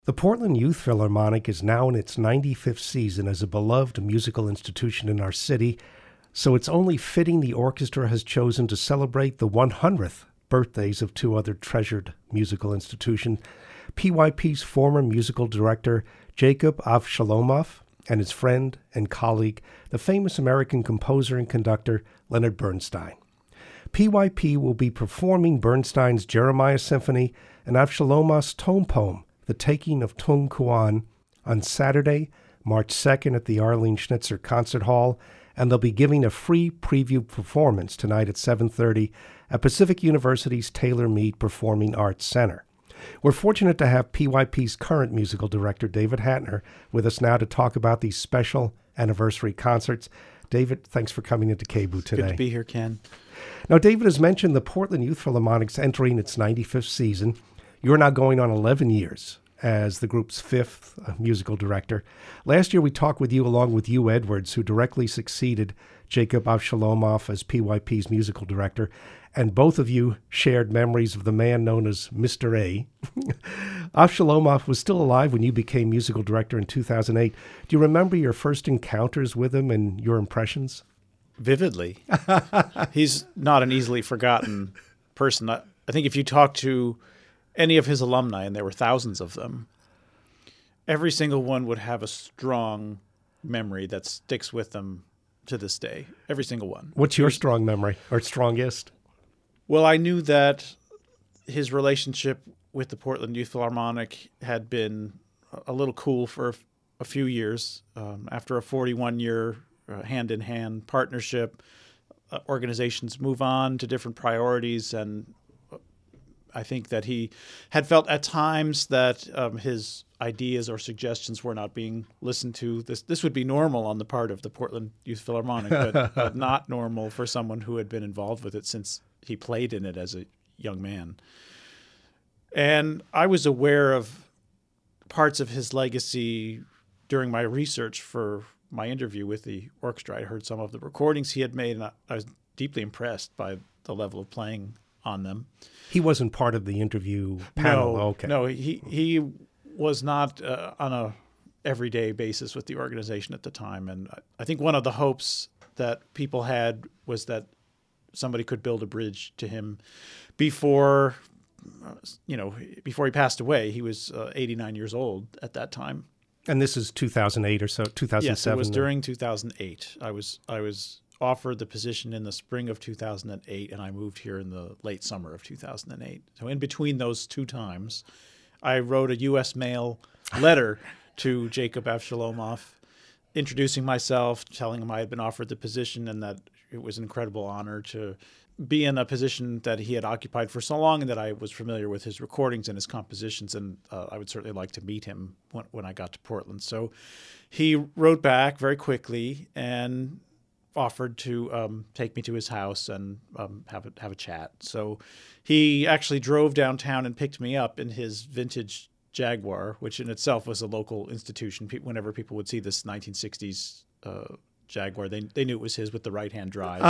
The Portland Youth Philharmonic is now in its 95th season as a beloved musical institution in our city, so it's only fitting the orchestra has chosen to celebrate the 100th birthdays of two other treasured musical institutions, PYP's former musical director, Jacob Avshalomov, and his friend and colleague, the famous American composer and conductor, Leonard Bernstein. PYP will be performing Bernstein's Jeremiah Symphony and Avshalomov's tone poem, The Taking of Tung Kuan, on Saturday, March 2nd at the Arlene Schnitzer Concert Hall, and they'll be giving a free preview performance tonight at 7:30 at Pacific University's Taylor Mead Performing Arts Center. We're fortunate to have PYP's current musical director, David Hatner, with us now to talk about these special anniversary concerts. David, thanks for coming into KBOO today. Good to be here, Ken. Now, David has mentioned the Portland Youth Philharmonic's entering its 95th season. You're now going on 11 years as the group's fifth musical director. Last year, we talked with you along with Hugh Edwards, who directly succeeded Jacob Avshalomov as PYP's musical director, and both of you shared memories of the man known as Mr. A. Avshalomov was still alive when you became musical director in 2008. Do you remember your first encounters with him and your impressions? Vividly. He's not an easily forgotten person. I think if you talk to any of his alumni, and there were thousands of them, every single one would have a strong memory that sticks with them to this day. Every single one. What's your strong memory, or strongest? Well, I knew that his relationship with the Portland Youth Philharmonic had been a little cool for a few years. After a 41-year hand-in-hand partnership, organizations move on to different priorities, and I think that he had felt at times that his ideas or suggestions were not being listened to. This would be normal on the part of the Portland Youth Philharmonic, but not normal for someone who had been involved with it since he played in it as a young man. And I was aware of parts of his legacy during my research for my interview with the orchestra. I heard some of the recordings he had made, and I was deeply impressed by the level of playing on them. He wasn't part of the interview panel. Okay. No, he was not on a everyday basis with the organization at the time. And I think one of the hopes that people had was that somebody could build a bridge to him before he passed away. He was 89 years old at that time. And this is 2008 or so, 2007? Yes, it was during 2008. I was offered the position in the spring of 2008, and I moved here in the late summer of 2008. So in between those two times, I wrote a U.S. mail letter to Jacob Avshalomov, introducing myself, telling him I had been offered the position and that it was an incredible honor to be in a position that he had occupied for so long, and that I was familiar with his recordings and his compositions, and I would certainly like to meet him when I got to Portland. So he wrote back very quickly and offered to take me to his house and have a chat. So he actually drove downtown and picked me up in his vintage Jaguar, which in itself was a local institution. Whenever people would see this 1960s Jaguar, they knew it was his with the right-hand drive.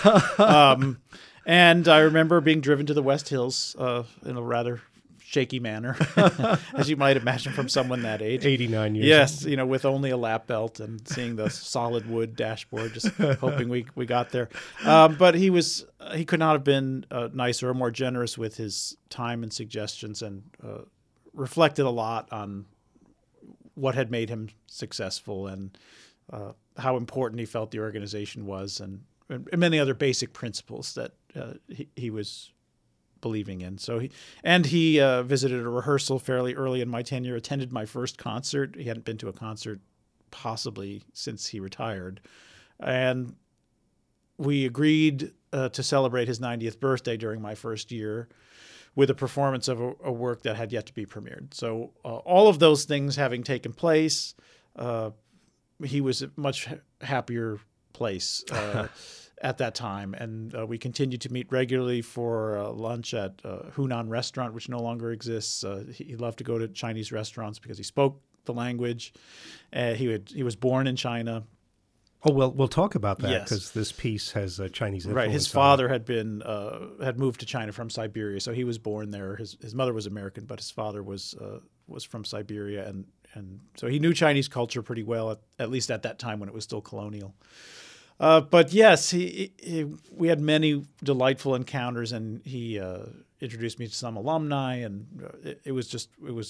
And I remember being driven to the West Hills in a rather shaky manner, as you might imagine from someone that age. 89 years Yes, old. with only a lap belt and seeing the solid wood dashboard, just hoping we got there. But he could not have been nicer or more generous with his time and suggestions, and reflected a lot on what had made him successful and how important he felt the organization was, and many other basic principles that he was believing in. So he visited a rehearsal fairly early in my tenure, attended my first concert. He hadn't been to a concert possibly since he retired. And we agreed to celebrate his 90th birthday during my first year with a performance of a work that had yet to be premiered. So all of those things having taken place, he was a much happier place at that time. And we continued to meet regularly for lunch at Hunan Restaurant, which no longer exists. He loved to go to Chinese restaurants because he spoke the language. He was born in China. Oh, well, we'll talk about that Yes. because this piece has a Chinese influence. Right. His on father had moved to China from Siberia, so he was born there. His mother was American, but his father was was from Siberia, and so he knew Chinese culture pretty well, at least at that time when it was still colonial. But yes, we had many delightful encounters, and he introduced me to some alumni, and it was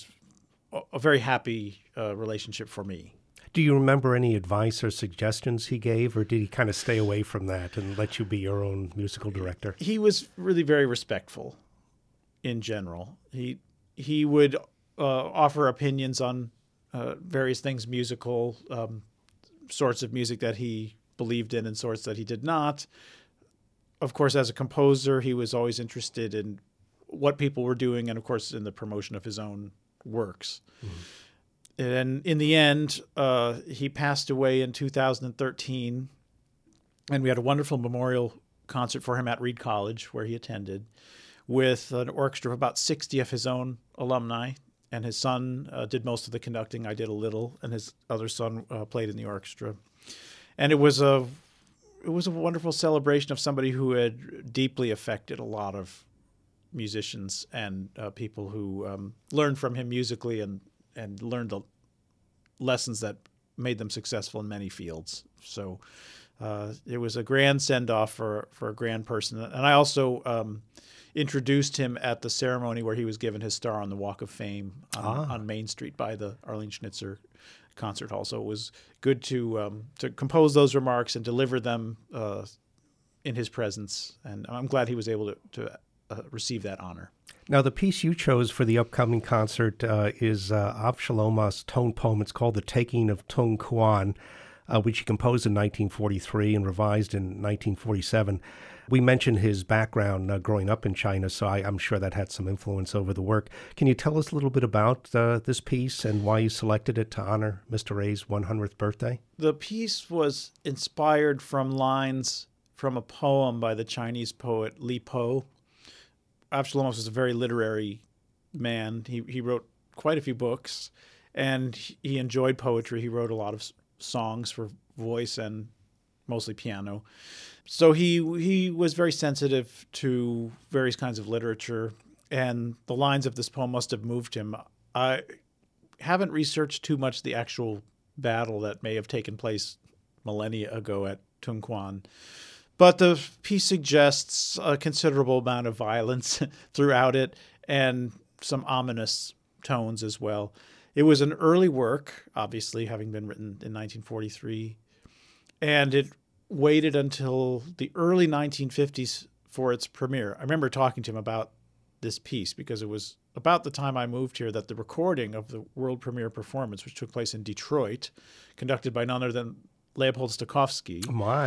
a very happy relationship for me. Do you remember any advice or suggestions he gave, or did he kind of stay away from that and let you be your own musical director? He was really very respectful in general. He would offer opinions on various things, musical, sorts of music that he believed in and sorts that he did not. Of course, as a composer, he was always interested in what people were doing and, of course, in the promotion of his own works. Mm-hmm. And in the end, he passed away in 2013, and we had a wonderful memorial concert for him at Reed College, where he attended, with an orchestra of about 60 of his own alumni. And his son did most of the conducting. I did a little, and his other son played in the orchestra. And it was a wonderful celebration of somebody who had deeply affected a lot of musicians and people who learned from him musically and learned the lessons that made them successful in many fields. So it was a grand send-off for a grand person. And I also introduced him at the ceremony where he was given his star on the Walk of Fame on Main Street by the Arlene Schnitzer Concert Hall. So it was good to compose those remarks and deliver them in his presence. And I'm glad he was able to receive that honor. Now, the piece you chose for the upcoming concert is Avshalomov's tone poem. It's called The Taking of Tung Quan, which he composed in 1943 and revised in 1947. We mentioned his background growing up in China, so I'm sure that had some influence over the work. Can you tell us a little bit about this piece and why you selected it to honor Mr. Ray's 100th birthday? The piece was inspired from lines from a poem by the Chinese poet Li Po. Avshalomov was a very literary man. He wrote quite a few books, and he enjoyed poetry. He wrote a lot of songs for voice and mostly piano. So he was very sensitive to various kinds of literature, and the lines of this poem must have moved him. I haven't researched too much the actual battle that may have taken place millennia ago at Tung Quan, but the piece suggests a considerable amount of violence throughout it and some ominous tones as well. It was an early work, obviously, having been written in 1943, and it waited until the early 1950s for its premiere. I remember talking to him about this piece because it was about the time I moved here that the recording of the world premiere performance, which took place in Detroit, conducted by none other than Leopold Stokowski,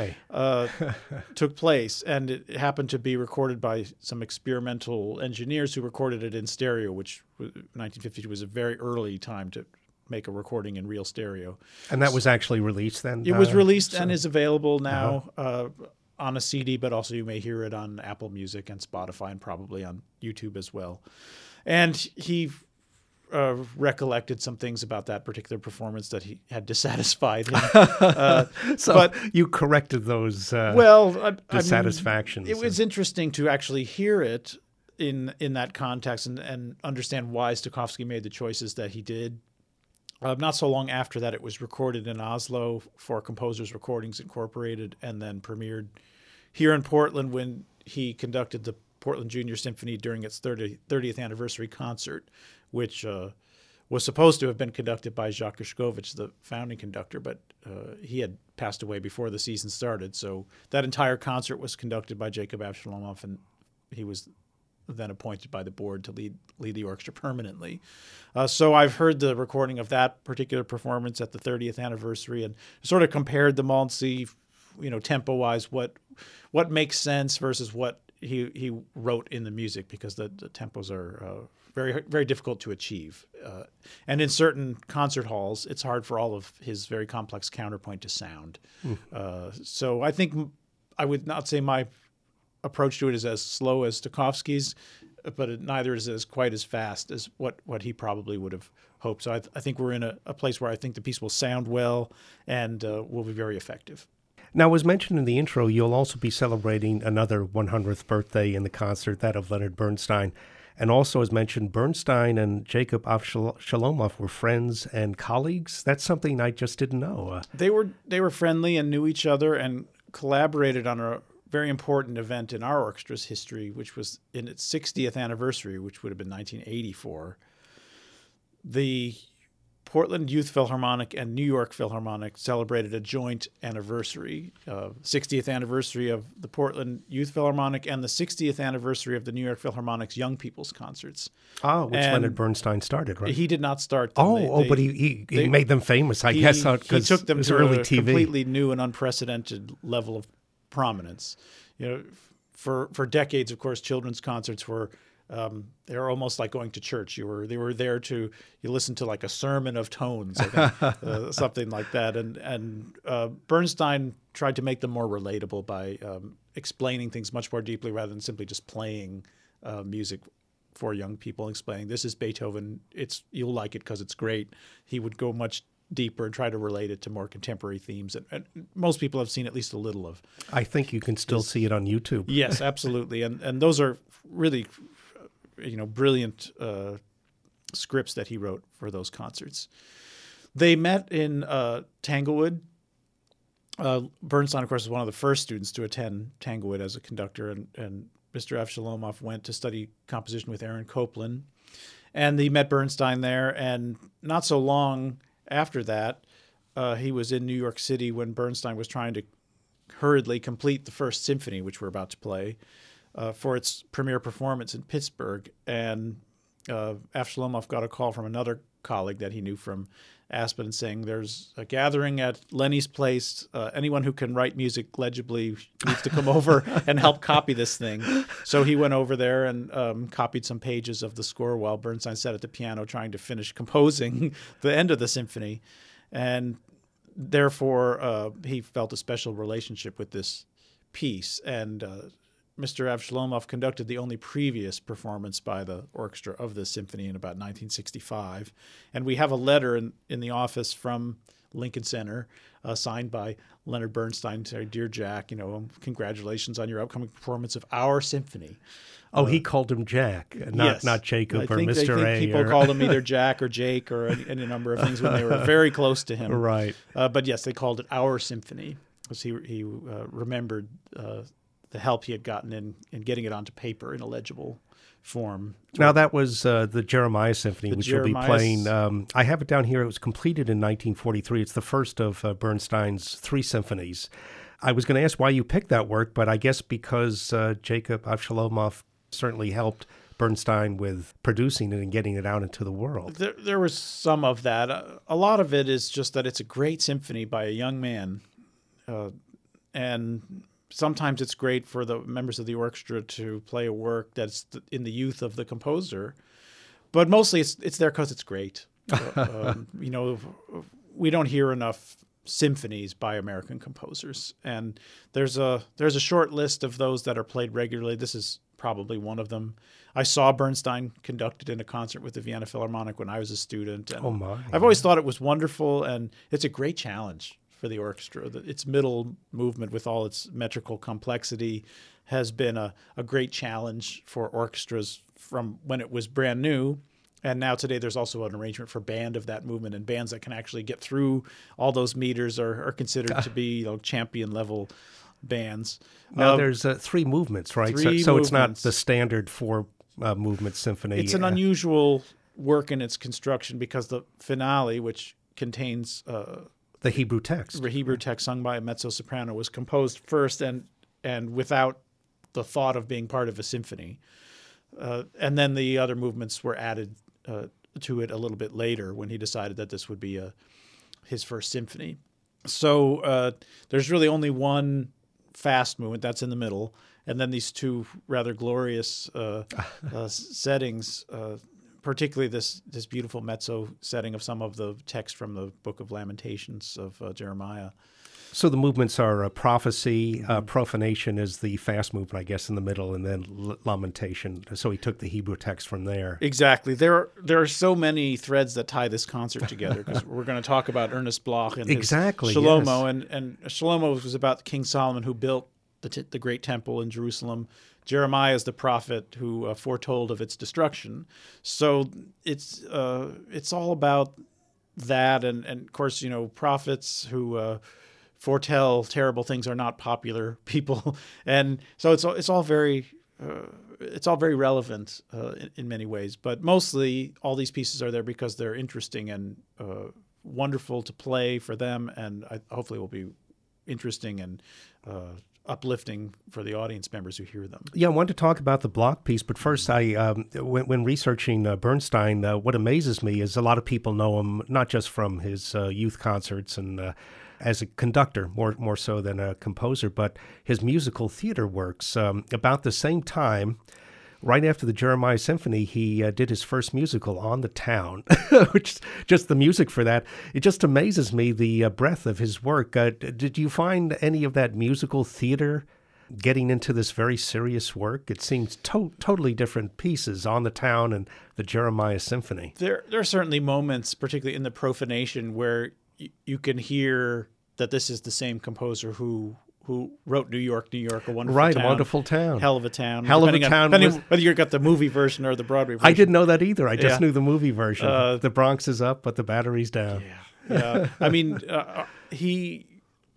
took place. And it happened to be recorded by some experimental engineers who recorded it in stereo, which 1950 was a very early time to make a recording in real stereo. And that was actually released then? It was released and is available now on a CD, but also you may hear it on Apple Music and Spotify and probably on YouTube as well. And he recollected some things about that particular performance that he had dissatisfied him. But you corrected those dissatisfactions. It was interesting to actually hear it in that context and understand why Stokowski made the choices that he did. Not so long after that, it was recorded in Oslo for Composers Recordings Incorporated and then premiered here in Portland when he conducted the Portland Junior Symphony during its 30th anniversary concert, which was supposed to have been conducted by Jacques Gershkovich, the founding conductor, but he had passed away before the season started. So that entire concert was conducted by Jacob Avshalomov, and he was then appointed by the board to lead the orchestra permanently. So I've heard the recording of that particular performance at the 30th anniversary and sort of compared them all and see, tempo-wise, what makes sense versus what he wrote in the music, because the tempos are very, very difficult to achieve. And in certain concert halls, it's hard for all of his very complex counterpoint to sound. So I think I would not say my approach to it is as slow as Stokowski's, but neither is quite as fast as what he probably would have hoped. So I think we're in a place where I think the piece will sound well and will be very effective. Now, as mentioned in the intro, you'll also be celebrating another 100th birthday in the concert, that of Leonard Bernstein. And also, as mentioned, Bernstein and Jacob Avshalomov were friends and colleagues. That's something I just didn't know. They were friendly and knew each other and collaborated on a very important event in our orchestra's history, which was in its 60th anniversary, which would have been 1984. The Portland Youth Philharmonic and New York Philharmonic celebrated a joint anniversary, 60th anniversary of the Portland Youth Philharmonic and the 60th anniversary of the New York Philharmonic's Young People's Concerts. Oh, which Leonard Bernstein started, right? He did not start them. But he made them famous, I guess, because he took them to early a TV. Completely new and unprecedented level of prominence. You know, for decades, of course, children's concerts were they were almost like going to church. They were there you listen to like a sermon of tones, I think, something like that. And Bernstein tried to make them more relatable by explaining things much more deeply rather than simply just playing music for young people, explaining this is Beethoven. You'll like it because it's great. He would go much deeper and try to relate it to more contemporary themes. And most people have seen at least a little of. I think you can still see it on YouTube. Yes, absolutely. And those are really brilliant scripts that he wrote for those concerts. They met in Tanglewood. Bernstein, of course, was one of the first students to attend Tanglewood as a conductor, and Mr. Avshalomov went to study composition with Aaron Copland. And he met Bernstein there, and not so long after that, he was in New York City when Bernstein was trying to hurriedly complete the First Symphony, which we're about to play, for its premiere performance in Pittsburgh. And Avshalomov got a call from another colleague that he knew from Aspen saying, there's a gathering at Lenny's place. Anyone who can write music legibly needs to come over and help copy this thing. So he went over there and copied some pages of the score while Bernstein sat at the piano trying to finish composing the end of the symphony. And therefore, he felt a special relationship with this piece. And Mr. Avshalomov conducted the only previous performance by the orchestra of this symphony in about 1965. And we have a letter in the office from Lincoln Center signed by Leonard Bernstein saying, "Dear Jack, congratulations on your upcoming performance of our symphony." Oh, he called him Jack, not Jacob or Mr. A. People called him either Jack or Jake or any number of things when they were very close to him. Right. But yes, they called it our symphony because he remembered the help he had gotten in getting it onto paper in a legible form. Now, that was the Jeremiah Symphony, which you'll be playing. I have it down here. It was completed in 1943. It's the first of Bernstein's 3 symphonies. I was going to ask why you picked that work, but I guess because Jacob Avshalomov certainly helped Bernstein with producing it and getting it out into the world. There was some of that. A lot of it is just that it's a great symphony by a young man, and sometimes it's great for the members of the orchestra to play a work that's in the youth of the composer, but mostly it's there because it's great. We don't hear enough symphonies by American composers, and there's a short list of those that are played regularly. This is probably one of them. I saw Bernstein conducted in a concert with the Vienna Philharmonic when I was a student. And I've always thought it was wonderful, and it's a great challenge for the orchestra. Its middle movement, with all its metrical complexity, has been a great challenge for orchestras from when it was brand new. And now today there's also an arrangement for band of that movement, and bands that can actually get through all those meters are considered to be champion level bands. Now there's 3 movements, right? So it's not the standard 4 movement symphony. It's an unusual work in its construction because the finale, which contains the Hebrew text. The Hebrew text sung by a mezzo-soprano was composed first and without the thought of being part of a symphony. And then the other movements were added to it a little bit later when he decided that this would be his first symphony. So there's really only one fast movement that's in the middle, and then these 2 rather glorious settings, particularly this beautiful mezzo setting of some of the text from the Book of Lamentations of Jeremiah. So the movements are prophecy, profanation is the fast movement, I guess, in the middle, and then lamentation. So he took the Hebrew text from there. Exactly. There are so many threads that tie this concert together, because we're going to talk about Ernest Bloch and his Shlomo, yes. and Shlomo was about King Solomon, who built the great temple in Jerusalem. Jeremiah is the prophet who foretold of its destruction. So it's all about that, and of course, prophets who foretell terrible things are not popular people, and so it's all very relevant in many ways. But mostly, all these pieces are there because they're interesting and wonderful to play for them, and hopefully will be interesting and uplifting for the audience members who hear them. Yeah, I wanted to talk about the block piece, but first, when researching Bernstein, what amazes me is a lot of people know him not just from his youth concerts and as a conductor, more so than a composer, but his musical theater works. About the same time, right after the Jeremiah Symphony, he did his first musical, On the Town, which just the music for that, it just amazes me, the breadth of his work. Did you find any of that musical theater getting into this very serious work? It seems totally different pieces, On the Town and the Jeremiah Symphony. There are certainly moments, particularly in the Profanation, where you can hear that this is the same composer who wrote New York, New York, a wonderful town. Right, a wonderful town. Hell of a town. Hell of a town. Whether you got the movie version or the Broadway version. I didn't know that either. I just knew the movie version. The Bronx is up, but the battery's down. Yeah. I mean, he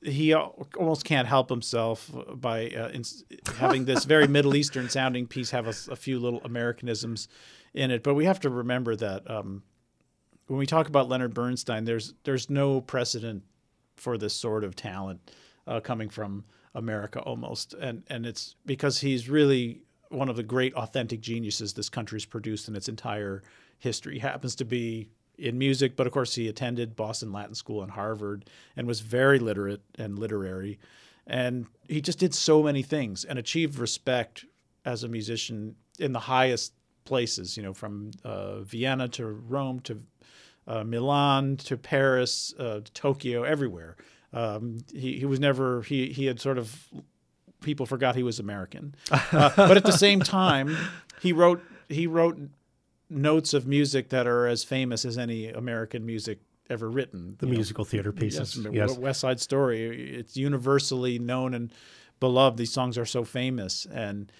almost can't help himself by having this very Middle Eastern sounding piece have a few little Americanisms in it. But we have to remember that when we talk about Leonard Bernstein, there's no precedent for this sort of talent coming from America almost. And it's because he's really one of the great authentic geniuses this country's produced in its entire history. He happens to be in music, but of course he attended Boston Latin School and Harvard and was very literate and literary. And he just did so many things and achieved respect as a musician in the highest places, from Vienna to Rome to Milan to Paris, to Tokyo, everywhere. He was never, he had sort of, people forgot he was American. But at the same time, he wrote notes of music that are as famous as any American music ever written. The musical theater pieces. Yes. West Side Story, it's universally known and beloved. These songs are so famous. And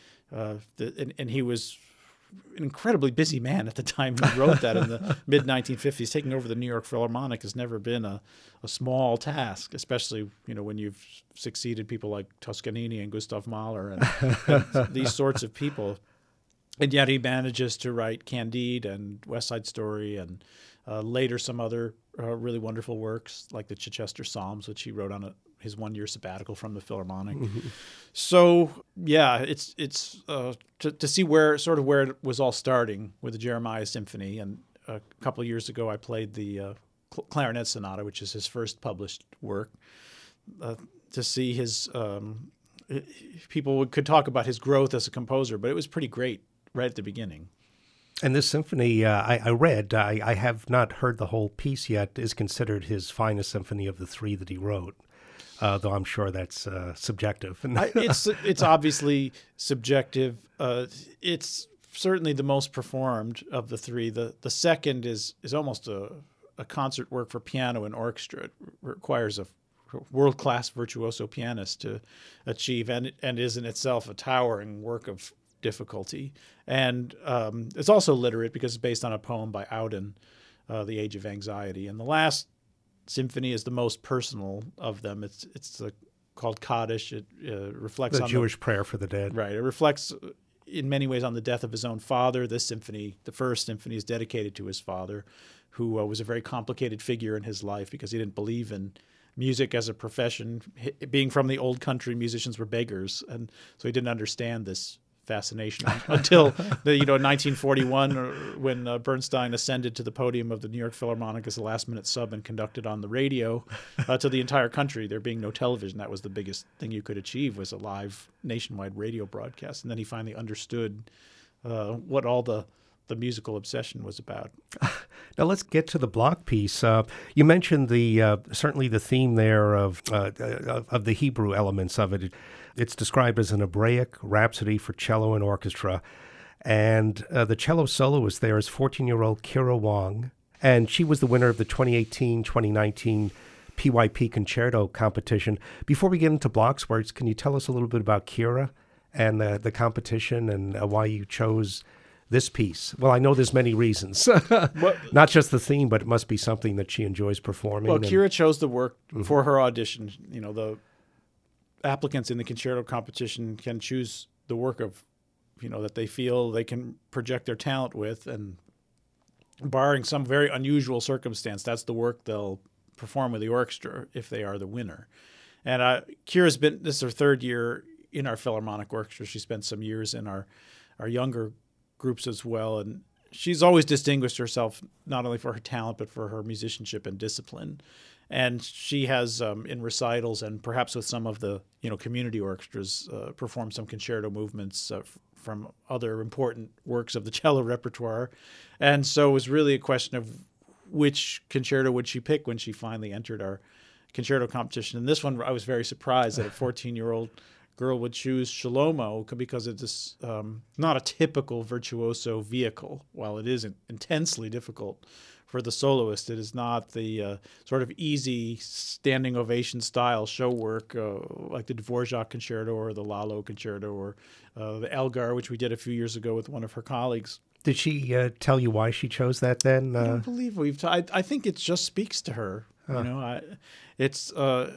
he was an incredibly busy man at the time he wrote that in the mid-1950s. Taking over the New York Philharmonic has never been a small task, especially when you've succeeded people like Toscanini and Gustav Mahler and these sorts of people. And yet he manages to write Candide and West Side Story and later some other really wonderful works like the Chichester Psalms, which he wrote on his one-year sabbatical from the Philharmonic. Mm-hmm. So yeah, it's to see where it was all starting with the Jeremiah Symphony. And a couple of years ago, I played the Clarinet Sonata, which is his first published work. To see his people could talk about his growth as a composer, but it was pretty great right at the beginning. And this symphony, I read, I have not heard the whole piece yet, is considered his finest symphony of the three that he wrote. Though I'm sure that's subjective. It's obviously subjective. It's certainly the most performed of the three. The second is almost a concert work for piano and orchestra. It requires a world-class virtuoso pianist to achieve, and is in itself a towering work of difficulty. And it's also literate because it's based on a poem by Auden, The Age of Anxiety. And the last symphony is the most personal of them. It's called Kaddish. It reflects on Jewish prayer for the dead. Right. It reflects in many ways on the death of his own father. This symphony, the first symphony, is dedicated to his father, who was a very complicated figure in his life because he didn't believe in music as a profession. Being from the old country, musicians were beggars, and so he didn't understand this fascination until 1941, when Bernstein ascended to the podium of the New York Philharmonic as a last-minute sub and conducted on the radio to the entire country. There being no television, that was the biggest thing you could achieve, was a live nationwide radio broadcast. And then he finally understood what all the musical obsession was about. Now let's get to the block piece. You mentioned certainly the theme there of the Hebrew elements of it. It's described as an Hebraic rhapsody for cello and orchestra. And the cello soloist there is 14-year-old Kira Wong. And she was the winner of the 2018-2019 PYP Concerto competition. Before we get into Bloch's works, can you tell us a little bit about Kira and the competition and why you chose this piece? Well, I know there's many reasons, not just the theme, but it must be something that she enjoys performing. Well, Kira chose the work for her audition. You know, the applicants in the concerto competition can choose the work of, you know, that they feel they can project their talent with, and barring some very unusual circumstance, that's the work they'll perform with the orchestra if they are the winner. And Kira's this is her third year in our Philharmonic Orchestra. She spent some years in our younger groups as well, and she's always distinguished herself not only for her talent but for her musicianship and discipline. And she has in recitals and perhaps with some of the community orchestras performed some concerto movements from other important works of the cello repertoire. And so it was really a question of which concerto would she pick when she finally entered our concerto competition. And this one, I was very surprised that a 14-year-old girl would choose Shlomo, because it's not a typical virtuoso vehicle. While it is intensely difficult for the soloist, it is not the sort of easy standing ovation style show work like the Dvorak Concerto or the Lalo Concerto or the Elgar, which we did a few years ago with one of her colleagues. Did she tell you why she chose that then? I don't believe I think it just speaks to her. Huh. It's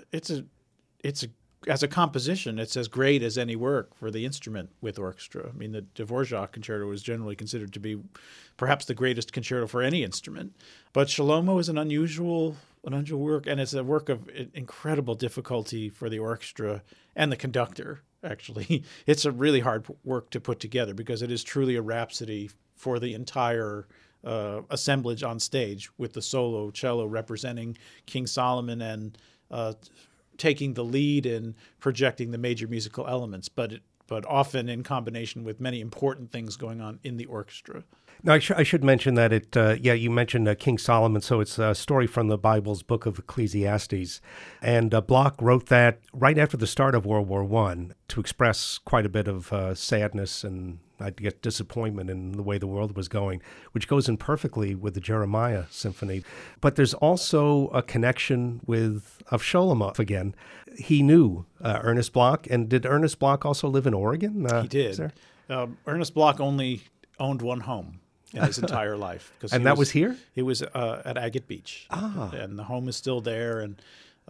as a composition, it's as great as any work for the instrument with orchestra. I mean, the Dvorak Concerto is generally considered to be perhaps the greatest concerto for any instrument. But Shlomo is an unusual work, and it's a work of incredible difficulty for the orchestra and the conductor, actually. It's a really hard work to put together because it is truly a rhapsody for the entire assemblage on stage, with the solo cello representing King Solomon and taking the lead in projecting the major musical elements, but often in combination with many important things going on in the orchestra. Now, I should mention that you mentioned King Solomon, so it's a story from the Bible's book of Ecclesiastes. And Bloch wrote that right after the start of World War I to express quite a bit of sadness and, I'd get, disappointment in the way the world was going, which goes in perfectly with the Jeremiah Symphony. But there's also a connection with Avshalomov again. He knew Ernest Bloch, and did Ernest Bloch also live in Oregon? He did. Ernest Bloch only owned one home in his entire life. And that was here? He was at Agate Beach. And the home is still there. And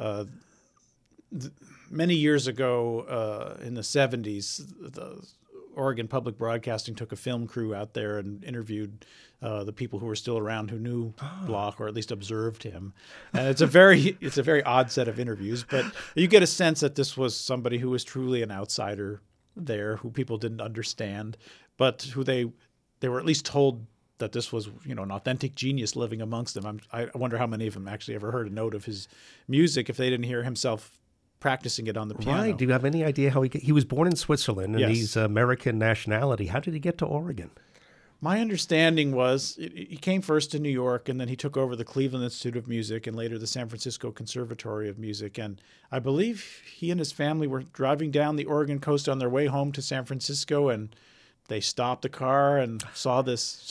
many years ago, in the 70s, the Oregon Public Broadcasting took a film crew out there and interviewed the people who were still around who knew Bloch, or at least observed him. And it's a very odd set of interviews, but you get a sense that this was somebody who was truly an outsider there, who people didn't understand, but who they were at least told that this was, an authentic genius living amongst them. I wonder how many of them actually ever heard a note of his music if they didn't hear himself practicing it on the piano. Right. Do you have any idea how he was born in Switzerland, and Yes. he's American nationality? How did he get to Oregon? My understanding was he came first to New York, and then he took over the Cleveland Institute of Music and later the San Francisco Conservatory of Music. And I believe he and his family were driving down the Oregon coast on their way home to San Francisco, and they stopped the car and saw this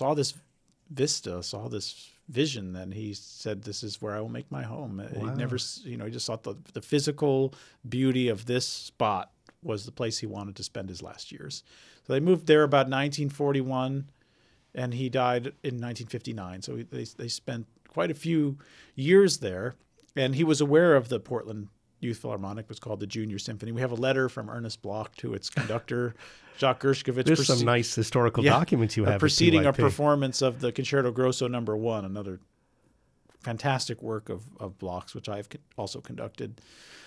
vista, saw this vision, and he said, "This is where I will make my home." Wow. He never, he just thought the physical beauty of this spot was the place he wanted to spend his last years. So they moved there about 1941, and he died in 1959. So they spent quite a few years there, and he was aware of the Portland Youth Philharmonic. Was called the Junior Symphony. We have a letter from Ernest Bloch to its conductor, Jacques Gershkovich. There's some nice historical documents you have. Preceding a PYP. performance of the Concerto Grosso No. 1, another fantastic work of Bloch's, which I've also conducted,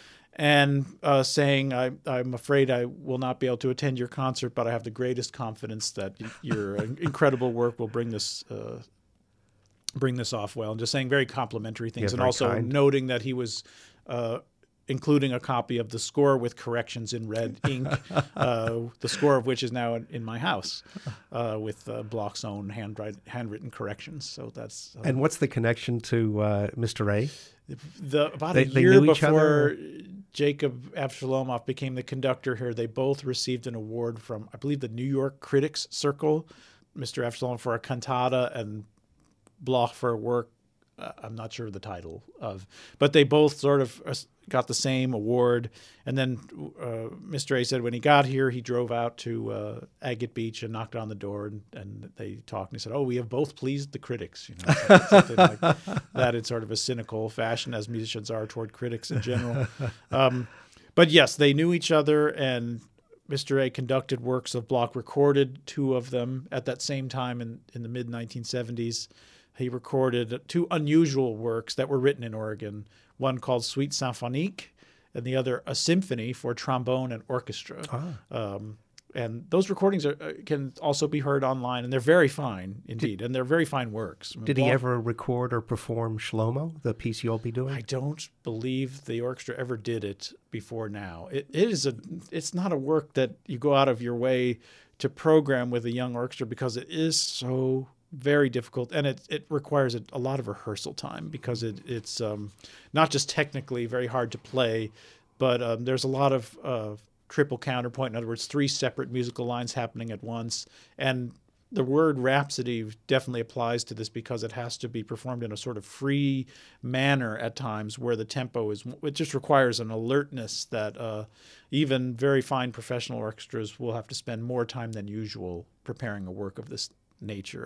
and saying, I'm afraid I will not be able to attend your concert, but I have the greatest confidence that your incredible work will bring this off well, and just saying very complimentary things, Yeah, and very also kind. noting that he was including a copy of the score with corrections in red ink, the score of which is now in my house, with Bloch's own handwritten corrections. So that's And what's the connection to Mr. A? about They a year knew each before other? Jacob Avshalomov became the conductor here. They both received an award from, I believe, the New York Critics Circle. Mr. Avshalomov for a cantata and Bloch for a work I'm not sure of the title of, but they both sort of got the same award. And then Mr. A said when he got here, he drove out to Agate Beach and knocked on the door, and they talked. And he said, "Oh, we have both pleased the critics," something like that in sort of a cynical fashion, as musicians are toward critics in general. But yes, they knew each other, and Mr. A conducted works of Bloch, recorded 2 of them at that same time in the mid-1970s. He recorded 2 unusual works that were written in Oregon, one called Suite Symphonique and the other a symphony for trombone and orchestra. And those recordings can also be heard online, and they're very fine indeed, and they're very fine works. Did he ever record or perform Shlomo, the piece you'll be doing? I don't believe the orchestra ever did it before now. It's not a work that you go out of your way to program with a young orchestra because it is so very difficult, and it requires a lot of rehearsal time because it's not just technically very hard to play, but there's a lot of triple counterpoint. In other words, 3 separate musical lines happening at once. And the word rhapsody definitely applies to this because it has to be performed in a sort of free manner at times where the tempo it just requires an alertness that even very fine professional orchestras will have to spend more time than usual preparing a work of this nature.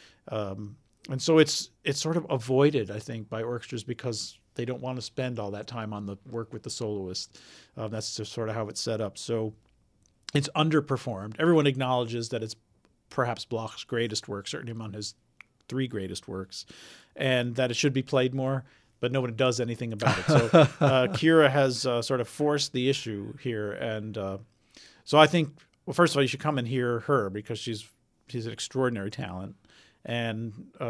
And so it's sort of avoided, I think, by orchestras because they don't want to spend all that time on the work with the soloist. That's just sort of how it's set up. So it's underperformed. Everyone acknowledges that it's perhaps Bloch's greatest work, certainly among his 3 greatest works, and that it should be played more, but nobody does anything about it. So Kira has sort of forced the issue here. And so I think, well, first of all, you should come and hear her because she's an extraordinary talent. And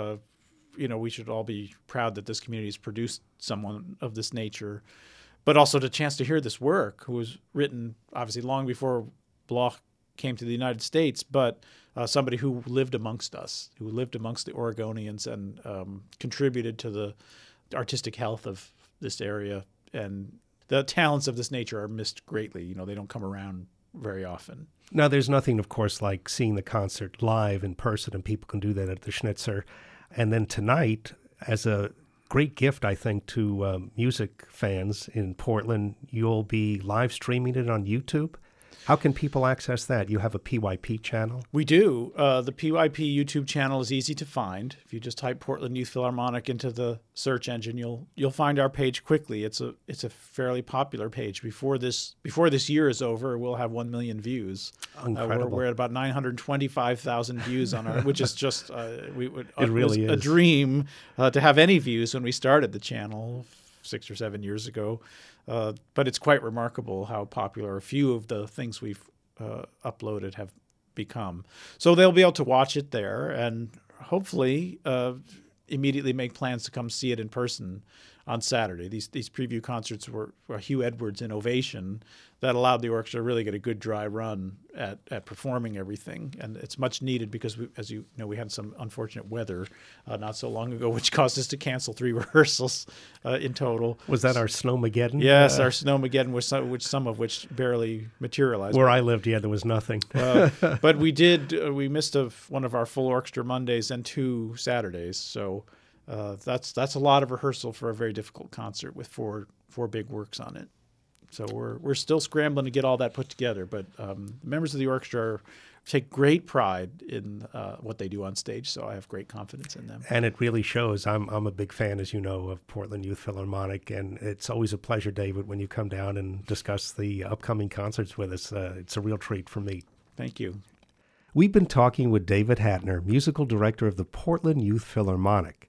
we should all be proud that this community has produced someone of this nature, but also the chance to hear this work, who was written obviously long before Bloch came to the United States, but somebody who lived amongst us, who lived amongst the Oregonians and contributed to the artistic health of this area. And the talents of this nature are missed greatly. They don't come around very often. Now, there's nothing, of course, like seeing the concert live in person, and people can do that at the Schnitzer. And then tonight, as a great gift, I think, to music fans in Portland, you'll be live streaming it on YouTube. How can people access that? You have a PYP channel? We do. The PYP YouTube channel is easy to find. If you just type Portland Youth Philharmonic into the search engine, you'll find our page quickly. It's a fairly popular page. Before this year is over, we'll have 1 million views. Incredible. We're at about 925,000 views on our, which is just it really was is a dream to have any views when we started the channel 6 or 7 years ago. But it's quite remarkable how popular a few of the things we've uploaded have become. So they'll be able to watch it there and hopefully immediately make plans to come see it in person on Saturday. These preview concerts were Hugh Edwards in Ovation that allowed the orchestra to really get a good dry run at performing everything. And it's much needed because, as you know, we had some unfortunate weather not so long ago, which caused us to cancel 3 rehearsals in total. Was that our Snowmageddon? Yes, our Snowmageddon, some of which barely materialized. Where I lived, there was nothing. But we missed one of our full orchestra Mondays and 2 Saturdays. So that's a lot of rehearsal for a very difficult concert with four big works on it. So we're still scrambling to get all that put together. But members of the orchestra take great pride in what they do on stage, so I have great confidence in them. And it really shows. I'm a big fan, as you know, of Portland Youth Philharmonic, and it's always a pleasure, David, when you come down and discuss the upcoming concerts with us. It's a real treat for me. Thank you. We've been talking with David Hatner, musical director of the Portland Youth Philharmonic.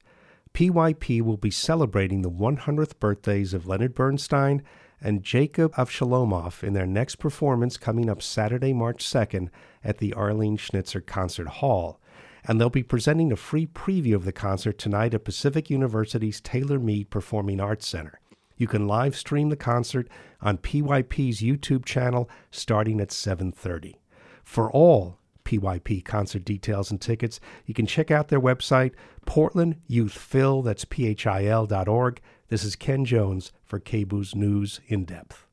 PYP will be celebrating the 100th birthdays of Leonard Bernstein and Jacob Avshalomoff in their next performance coming up Saturday, March 2nd at the Arlene Schnitzer Concert Hall. And they'll be presenting a free preview of the concert tonight at Pacific University's Taylor Mead Performing Arts Center. You can live stream the concert on PYP's YouTube channel starting at 7:30. For all PYP concert details and tickets, you can check out their website, PortlandYouthPhil, that's PHIL.org. This is Ken Jones for KBOO's News in Depth.